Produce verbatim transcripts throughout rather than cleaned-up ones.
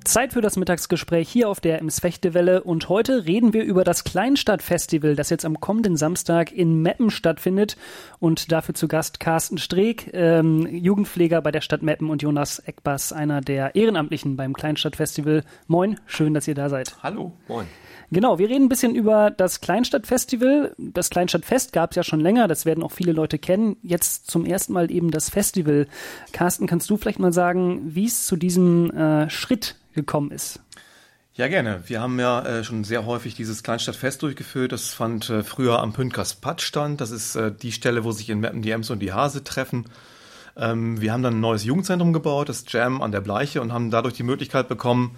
Zeit für das Mittagsgespräch hier auf der Ems Fechtewelle und heute reden wir über das Kleinstadtfestival, das jetzt am kommenden Samstag in Meppen stattfindet und dafür zu Gast Carsten Streeck, ähm, Jugendpfleger bei der Stadt Meppen und Jonas Eckbass, einer der Ehrenamtlichen beim Kleinstadtfestival. Moin, schön, dass ihr da seid. Hallo, moin. Genau, wir reden ein bisschen über das Kleinstadtfestival. Das Kleinstadtfest gab es ja schon länger, das werden auch viele Leute kennen. Jetzt zum ersten Mal eben das Festival. Carsten, kannst du vielleicht mal sagen, wie es zu diesem äh, Schritt gekommen ist? Ja, gerne. Wir haben ja äh, schon sehr häufig dieses Kleinstadtfest durchgeführt. Das fand äh, früher am Püntkers Patt statt. Das ist äh, die Stelle, wo sich in Meppen die Ems und die Hase treffen. Ähm, wir haben dann ein neues Jugendzentrum gebaut, das Jam an der Bleiche, und haben dadurch die Möglichkeit bekommen,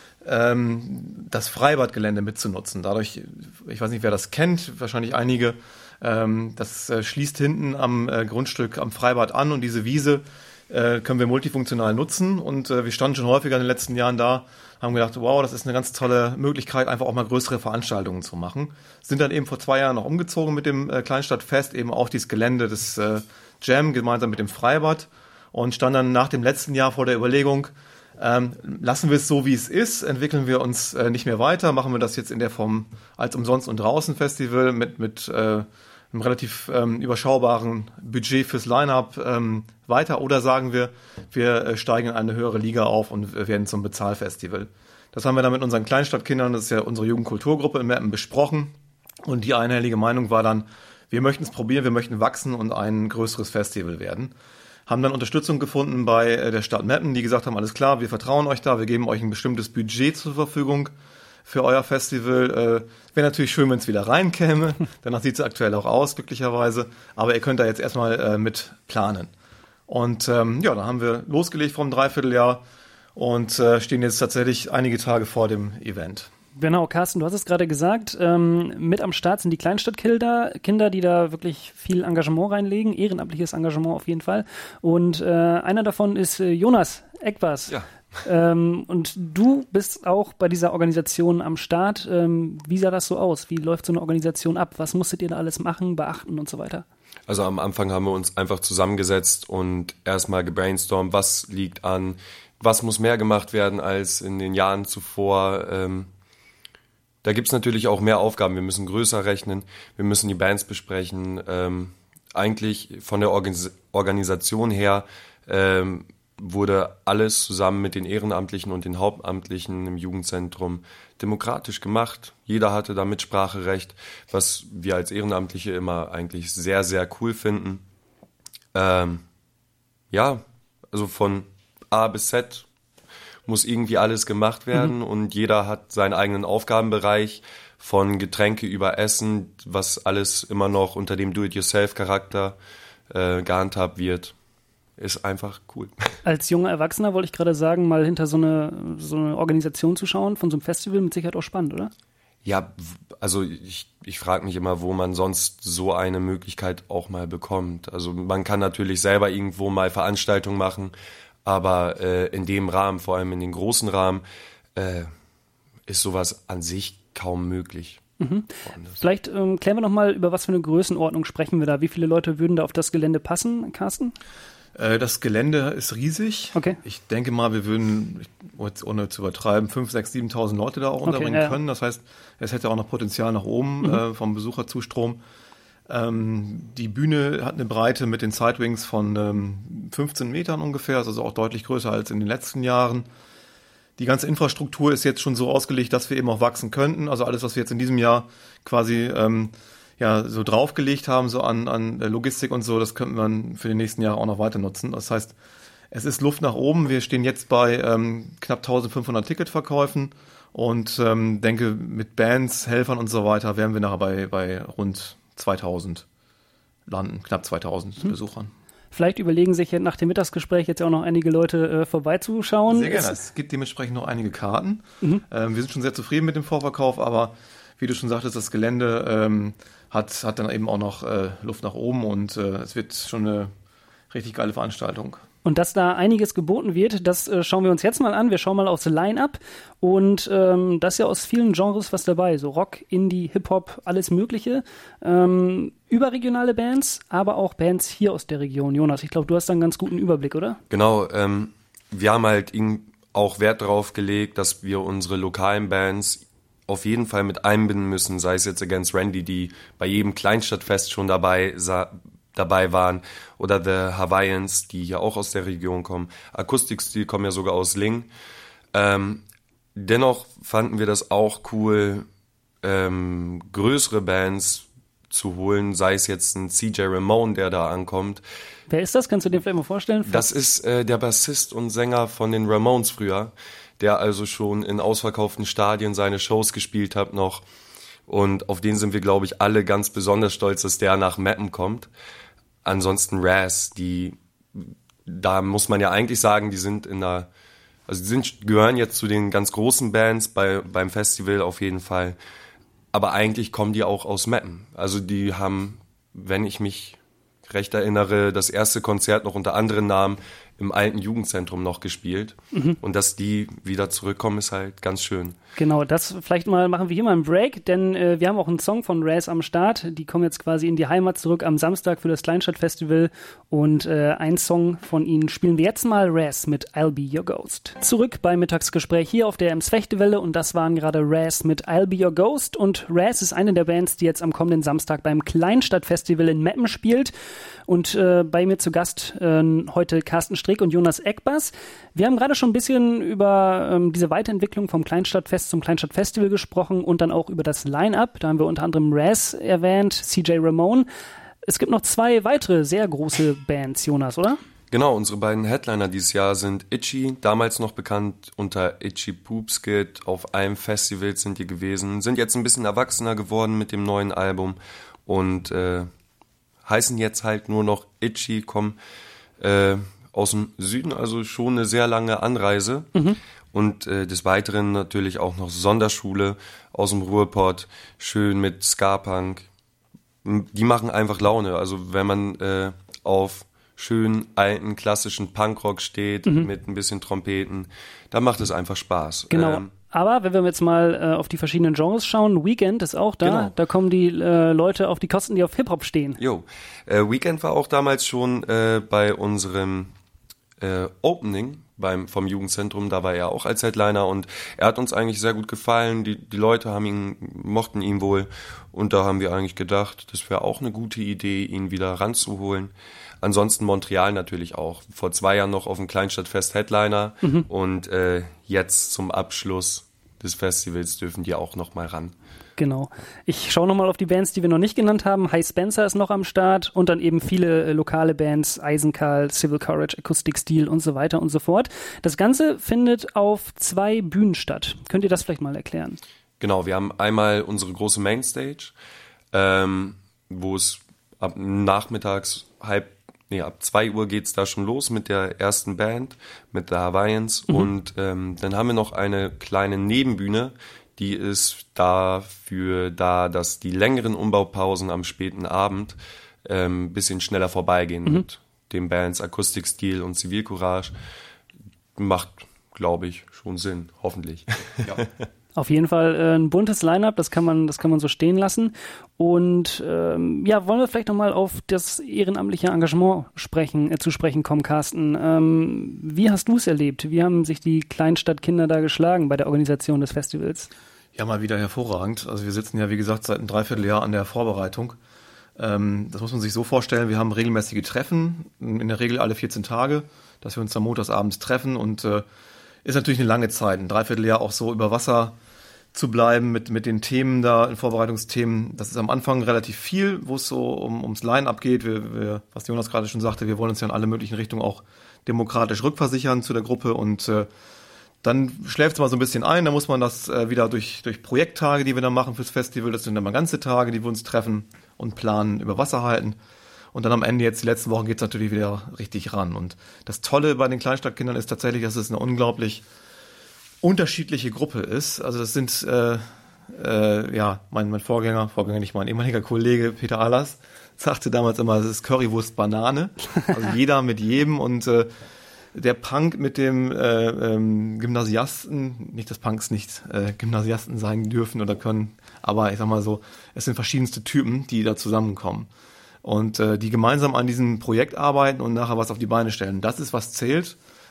ähm, das Freibadgelände mitzunutzen. Dadurch, ich weiß nicht, wer das kennt, wahrscheinlich einige, ähm, das äh, schließt hinten am äh, Grundstück am Freibad an, und diese Wiese äh, können wir multifunktional nutzen. Und äh, wir standen schon häufiger in den letzten Jahren da, haben gedacht, wow, das ist eine ganz tolle Möglichkeit, einfach auch mal größere Veranstaltungen zu machen. Sind dann eben vor zwei Jahren noch umgezogen mit dem äh, Kleinstadtfest, eben auf dieses Gelände des äh, Jam gemeinsam mit dem Freibad, und standen dann nach dem letzten Jahr vor der Überlegung, ähm, lassen wir es so, wie es ist, entwickeln wir uns äh, nicht mehr weiter, machen wir das jetzt in der Form als Umsonst- und Draußen-Festival mit, mit äh, einem relativ ähm, überschaubaren Budget fürs Line-Up ähm, weiter, oder sagen wir, wir äh, steigen in eine höhere Liga auf und äh, werden zum Bezahlfestival. Das haben wir dann mit unseren Kleinstadtkindern, das ist ja unsere Jugendkulturgruppe in Meppen, besprochen, und die einhellige Meinung war dann, wir möchten es probieren, wir möchten wachsen und ein größeres Festival werden. Haben dann Unterstützung gefunden bei der Stadt Meppen, die gesagt haben, alles klar, wir vertrauen euch da, wir geben euch ein bestimmtes Budget zur Verfügung für euer Festival. Äh, wäre natürlich schön, wenn es wieder reinkäme, danach sieht es aktuell auch aus, glücklicherweise, aber ihr könnt da jetzt erstmal äh, mit planen. Und ähm, ja, da haben wir losgelegt vor einem Dreivierteljahr und äh, stehen jetzt tatsächlich einige Tage vor dem Event. Genau, Carsten, du hast es gerade gesagt, ähm, mit am Start sind die Kleinstadtkinder, Kinder, die da wirklich viel Engagement reinlegen, ehrenamtliches Engagement auf jeden Fall. Und äh, einer davon ist äh, Jonas Eckbass. Ja. Ähm, und du bist auch bei dieser Organisation am Start. Ähm, wie sah das so aus? Wie läuft so eine Organisation ab? Was musstet ihr da alles machen, beachten und so weiter? Also am Anfang haben wir uns einfach zusammengesetzt und erstmal gebrainstormt, was liegt an, was muss mehr gemacht werden als in den Jahren zuvor. Ähm, Da gibt's natürlich auch mehr Aufgaben. Wir müssen größer rechnen, wir müssen die Bands besprechen. Ähm, eigentlich von der Organis- Organisation her ähm, wurde alles zusammen mit den Ehrenamtlichen und den Hauptamtlichen im Jugendzentrum demokratisch gemacht. Jeder hatte da Mitspracherecht, was wir als Ehrenamtliche immer eigentlich sehr, sehr cool finden. Ähm, ja, also von A bis Z muss irgendwie alles gemacht werden, mhm. und jeder hat seinen eigenen Aufgabenbereich, von Getränke über Essen, was alles immer noch unter dem Do-it-yourself-Charakter äh, gehandhabt wird. Ist einfach cool. Als junger Erwachsener wollte ich gerade sagen, mal hinter so eine, so eine Organisation zu schauen, von so einem Festival, mit Sicherheit auch spannend, oder? Ja, also ich, ich frage mich immer, wo man sonst so eine Möglichkeit auch mal bekommt. Also man kann natürlich selber irgendwo mal Veranstaltungen machen, aber äh, in dem Rahmen, vor allem in den großen Rahmen, äh, ist sowas an sich kaum möglich. Mhm. Vielleicht ähm, klären wir noch mal, über was für eine Größenordnung sprechen wir da. Wie viele Leute würden da auf das Gelände passen, Carsten? Äh, das Gelände ist riesig. Okay. Ich denke mal, wir würden, ohne zu übertreiben, fünftausend, sechstausend, siebentausend Leute da auch unterbringen okay, ja. können. Das heißt, es hätte auch noch Potenzial nach oben mhm. äh, vom Besucherzustrom. Ähm, die Bühne hat eine Breite mit den Sidewings von ähm, fünfzehn Metern ungefähr, also auch deutlich größer als in den letzten Jahren. Die ganze Infrastruktur ist jetzt schon so ausgelegt, dass wir eben auch wachsen könnten. Also alles, was wir jetzt in diesem Jahr quasi ähm, ja so draufgelegt haben, so an, an Logistik und so, das könnten wir für die nächsten Jahre auch noch weiter nutzen. Das heißt, es ist Luft nach oben. Wir stehen jetzt bei ähm, knapp eintausendfünfhundert Ticketverkäufen und ähm, denke, mit Bands, Helfern und so weiter wären wir nachher bei, bei rund zweitausend landen, knapp zweitausend hm. Besuchern. Vielleicht überlegen sich nach dem Mittagsgespräch jetzt auch noch einige Leute äh, vorbeizuschauen. Sehr gerne. Es gibt dementsprechend noch einige Karten. Mhm. Ähm, wir sind schon sehr zufrieden mit dem Vorverkauf, aber wie du schon sagtest, das Gelände ähm, hat, hat dann eben auch noch äh, Luft nach oben, und äh, es wird schon eine richtig geile Veranstaltung. Und dass da einiges geboten wird, das äh, schauen wir uns jetzt mal an. Wir schauen mal aufs Line-Up, und ähm, da ist ja aus vielen Genres was dabei. So Rock, Indie, Hip-Hop, alles Mögliche. Ähm, überregionale Bands, aber auch Bands hier aus der Region. Jonas, ich glaube, du hast da einen ganz guten Überblick, oder? Genau, ähm, wir haben halt auch Wert darauf gelegt, dass wir unsere lokalen Bands auf jeden Fall mit einbinden müssen, sei es jetzt Against Randy, die bei jedem Kleinstadtfest schon dabei sa- dabei waren, oder The Hawaiians, die ja auch aus der Region kommen. Akustikstil kommen ja sogar aus Ling. Ähm, dennoch fanden wir das auch cool, ähm, größere Bands zu holen, sei es jetzt ein C J Ramone, der da ankommt. Wer ist das? Kannst du dir vielleicht mal vorstellen? Das ist äh, der Bassist und Sänger von den Ramones früher, der also schon in ausverkauften Stadien seine Shows gespielt hat noch. Und auf den sind wir, glaube ich, alle ganz besonders stolz, dass der nach Meppen kommt. Ansonsten Raz, die, da muss man ja eigentlich sagen, die sind in der, also die sind, gehören jetzt zu den ganz großen Bands bei, beim Festival auf jeden Fall. Aber eigentlich kommen die auch aus Meppen. Also die haben, wenn ich mich recht erinnere, das erste Konzert noch unter anderen Namen im alten Jugendzentrum noch gespielt. Mhm. Und dass die wieder zurückkommen, ist halt ganz schön. Genau, das vielleicht mal machen wir hier mal einen Break, denn äh, wir haben auch einen Song von Raz am Start. Die kommen jetzt quasi in die Heimat zurück am Samstag für das Kleinstadtfestival und äh, einen Song von ihnen spielen wir jetzt mal, Raz mit I'll Be Your Ghost. Zurück beim Mittagsgespräch hier auf der Ems-Fechtewelle und das waren gerade Raz mit I'll Be Your Ghost und Raz ist eine der Bands, die jetzt am kommenden Samstag beim Kleinstadtfestival in Meppen spielt und äh, bei mir zu Gast äh, heute Carsten Strick und Jonas Eckbass. Wir haben gerade schon ein bisschen über ähm, diese Weiterentwicklung vom Kleinstadtfest zum Kleinstadtfestival gesprochen und dann auch über das Line-Up. Da haben wir unter anderem Raz erwähnt, C J Ramone. Es gibt noch zwei weitere sehr große Bands, Jonas, oder? Genau, unsere beiden Headliner dieses Jahr sind Itchy, damals noch bekannt unter Itchy Poopskit. Auf einem Festival sind die gewesen, sind jetzt ein bisschen erwachsener geworden mit dem neuen Album und äh, heißen jetzt halt nur noch Itchy, kommen äh, aus dem Süden, also schon eine sehr lange Anreise. Mhm. Und äh, des Weiteren natürlich auch noch Sonderschule aus dem Ruhrpott, schön mit Ska-Punk. Die machen einfach Laune. Also wenn man äh, auf schönen, alten, klassischen Punkrock steht, mhm. mit ein bisschen Trompeten, dann macht es einfach Spaß. Genau. Ähm, Aber wenn wir jetzt mal äh, auf die verschiedenen Genres schauen, Weekend ist auch da. Genau. Da kommen die äh, Leute auf die Kosten, die auf Hip-Hop stehen. Jo, äh, Weekend war auch damals schon äh, bei unserem äh, Opening beim vom Jugendzentrum, da war er auch als Headliner und er hat uns eigentlich sehr gut gefallen. Die die Leute haben ihn mochten ihn wohl und da haben wir eigentlich gedacht, das wäre auch eine gute Idee, ihn wieder ranzuholen. Ansonsten Montreal natürlich auch. Vor zwei Jahren noch auf dem Kleinstadtfest Headliner mhm. und äh, jetzt zum Abschluss des Festivals dürfen die auch noch mal ran. Genau. Ich schaue nochmal auf die Bands, die wir noch nicht genannt haben. High Spencer ist noch am Start und dann eben viele äh, lokale Bands, Eisenkarl, Civil Courage, Acoustic Steel und so weiter und so fort. Das Ganze findet auf zwei Bühnen statt. Könnt ihr das vielleicht mal erklären? Genau, wir haben einmal unsere große Mainstage, ähm, wo es ab nachmittags halb, nee, ab zwei Uhr geht's da schon los mit der ersten Band, mit The Hawaiians mhm. und ähm, dann haben wir noch eine kleine Nebenbühne, die ist dafür da, dass die längeren Umbaupausen am späten Abend ein ähm, bisschen schneller vorbeigehen mhm. mit den Bands Acoustic Steel und Civil Courage. Macht, glaube ich, schon Sinn, hoffentlich. Ja. Auf jeden Fall äh, ein buntes Line-Up, das kann man, das kann man so stehen lassen. Und ähm, ja, wollen wir vielleicht nochmal auf das ehrenamtliche Engagement sprechen, äh, zu sprechen kommen, Carsten. Ähm, wie hast du es erlebt? Wie haben sich die Kleinstadtkinder da geschlagen bei der Organisation des Festivals? Ja, mal wieder hervorragend. Also wir sitzen ja, wie gesagt, seit einem Dreivierteljahr an der Vorbereitung. Ähm, das muss man sich so vorstellen, wir haben regelmäßige Treffen, in der Regel alle vierzehn Tage, dass wir uns dann montagsabends treffen und äh, ist natürlich eine lange Zeit, ein Dreivierteljahr auch so über Wasser zu bleiben mit mit den Themen da, in Vorbereitungsthemen. Das ist am Anfang relativ viel, wo es so um, ums Line-Up geht. Wir, wir, was Jonas gerade schon sagte, wir wollen uns ja in alle möglichen Richtungen auch demokratisch rückversichern zu der Gruppe und äh, dann schläft es mal so ein bisschen ein. Dann muss man das äh, wieder durch durch Projekttage, die wir dann machen fürs Festival, das sind dann mal ganze Tage, die wir uns treffen und planen, über Wasser halten. Und dann am Ende jetzt, die letzten Wochen, geht es natürlich wieder richtig ran. Und das Tolle bei den Kleinstadtkindern ist tatsächlich, dass es eine unglaublich unterschiedliche Gruppe ist. Also das sind, äh, äh, ja, mein, mein Vorgänger, Vorgänger nicht mein ehemaliger Kollege Peter Ahlers, sagte damals immer, es ist Currywurst Banane. Also jeder mit jedem und äh, der Punk mit dem äh, ähm, Gymnasiasten, nicht, dass Punks nicht äh, Gymnasiasten sein dürfen oder können, aber ich sag mal so, es sind verschiedenste Typen, die da zusammenkommen. Und äh, die gemeinsam an diesem Projekt arbeiten und nachher was auf die Beine stellen. Das ist, was zählt.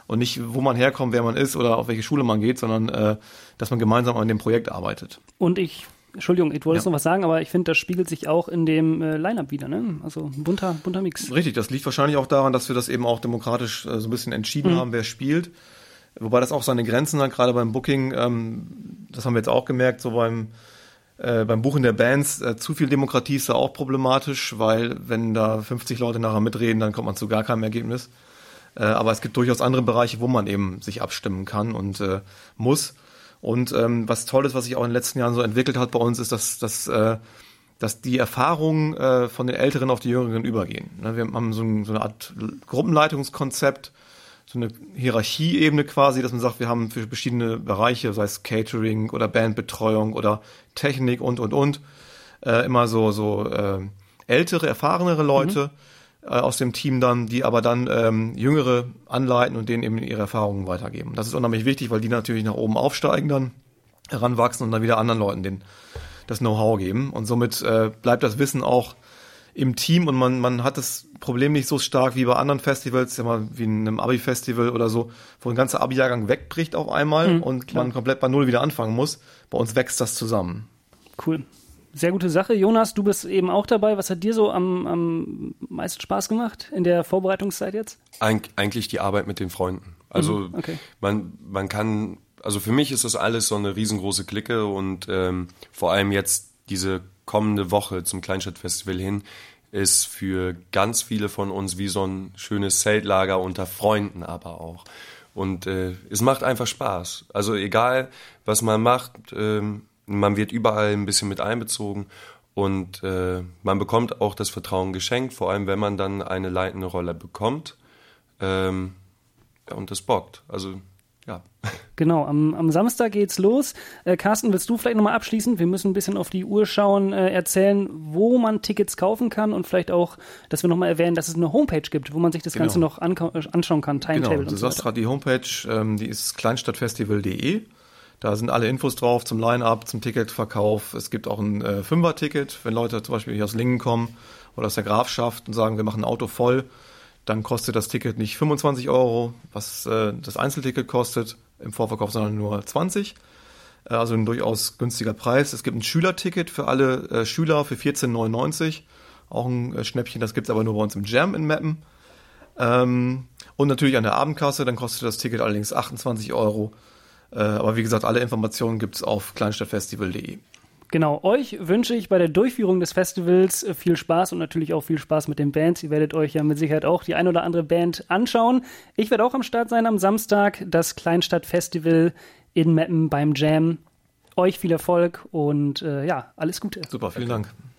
Und nicht, wo man herkommt, wer man ist oder auf welche Schule man geht, sondern äh, dass man gemeinsam an dem Projekt arbeitet. Und ich, Entschuldigung, ich wollte Ja. noch was sagen, aber ich finde, das spiegelt sich auch in dem äh, Line-Up wieder, ne? Also ein bunter, bunter Mix. Richtig, das liegt wahrscheinlich auch daran, dass wir das eben auch demokratisch äh, so ein bisschen entschieden Mhm. haben, wer spielt. Wobei das auch seine Grenzen hat, gerade beim Booking, ähm, das haben wir jetzt auch gemerkt, so beim Äh, beim Buchen der Bands, äh, zu viel Demokratie ist da auch problematisch, weil wenn da fünfzig Leute nachher mitreden, dann kommt man zu gar keinem Ergebnis. Äh, aber es gibt durchaus andere Bereiche, wo man eben sich abstimmen kann und äh, muss. Und ähm, was toll ist, was sich auch in den letzten Jahren so entwickelt hat bei uns, ist, dass, dass, äh, dass die Erfahrungen äh, von den Älteren auf die Jüngeren übergehen. Ne, wir haben so, ein, so eine Art Gruppenleitungskonzept, so eine Hierarchieebene quasi, dass man sagt, wir haben für verschiedene Bereiche, sei es Catering oder Bandbetreuung oder Technik und, und, und, äh, immer so, so äh, ältere, erfahrenere Leute mhm. äh, aus dem Team dann, die aber dann ähm, Jüngere anleiten und denen eben ihre Erfahrungen weitergeben. Das ist unheimlich wichtig, weil die natürlich nach oben aufsteigen dann, heranwachsen und dann wieder anderen Leuten den, das Know-how geben. Und somit äh, bleibt das Wissen auch im Team und man, man hat das Problem nicht so stark wie bei anderen Festivals, ja mal wie in einem Abi-Festival oder so, wo ein ganzer Abi-Jahrgang wegbricht auf einmal mhm, und klar. man komplett bei Null wieder anfangen muss. Bei uns wächst das zusammen. Cool. Sehr gute Sache. Jonas, du bist eben auch dabei. Was hat dir so am, am meisten Spaß gemacht in der Vorbereitungszeit jetzt? Eig- eigentlich die Arbeit mit den Freunden. Also mhm, okay. man, man kann, also für mich ist das alles so eine riesengroße Clique und ähm, vor allem jetzt diese kommende Woche zum Kleinstadtfestival hin ist für ganz viele von uns wie so ein schönes Zeltlager unter Freunden aber auch. Und äh, es macht einfach Spaß. Also egal, was man macht, ähm, man wird überall ein bisschen mit einbezogen und äh, man bekommt auch das Vertrauen geschenkt, vor allem wenn man dann eine leitende Rolle bekommt. Ähm, ja, und das bockt. Also ja. Genau, am, am Samstag geht's los. Äh, Carsten, willst du vielleicht nochmal abschließend, wir müssen ein bisschen auf die Uhr schauen, äh, erzählen, wo man Tickets kaufen kann und vielleicht auch, dass wir nochmal erwähnen, dass es eine Homepage gibt, wo man sich das genau. Ganze noch anka- anschauen kann, Timetable genau, und so weiter. Du sagst gerade die Homepage, ähm, die ist kleinstadtfestival punkt de. Da sind alle Infos drauf zum Line-Up, zum Ticketverkauf. Es gibt auch ein äh, Fünfer-Ticket, wenn Leute zum Beispiel hier aus Lingen kommen oder aus der Grafschaft und sagen, wir machen ein Auto voll, dann kostet das Ticket nicht fünfundzwanzig Euro, was äh, das Einzelticket kostet im Vorverkauf, sondern nur zwanzig. Äh, also ein durchaus günstiger Preis. Es gibt ein Schülerticket für alle äh, Schüler für vierzehn neunundneunzig. Auch ein äh, Schnäppchen, das gibt's aber nur bei uns im Jam in Meppen. Ähm, und natürlich an der Abendkasse, dann kostet das Ticket allerdings achtundzwanzig Euro. Äh, aber wie gesagt, alle Informationen gibt's auf kleinstadtfestival punkt de. Genau, euch wünsche ich bei der Durchführung des Festivals viel Spaß und natürlich auch viel Spaß mit den Bands. Ihr werdet euch ja mit Sicherheit auch die ein oder andere Band anschauen. Ich werde auch am Start sein am Samstag, das Kleinstadtfestival in Meppen beim Jam. Euch viel Erfolg und äh, ja, alles Gute. Super, vielen Dank.